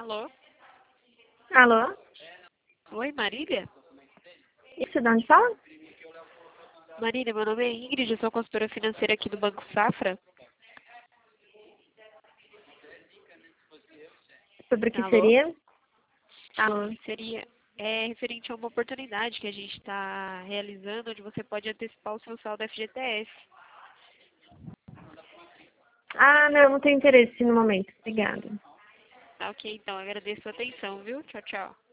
Alô? Alô? Oi, Marília? Isso, de onde fala? Marília, meu nome é Ingrid, eu sou consultora financeira aqui do Banco Safra. Sobre o que Alô? seria? Alô? Seria referente a uma oportunidade que a gente está realizando, onde você pode antecipar o seu saldo FGTS. Ah, não tenho interesse no momento. Obrigada. Tá ok, então, agradeço a atenção, viu? Tchau, tchau.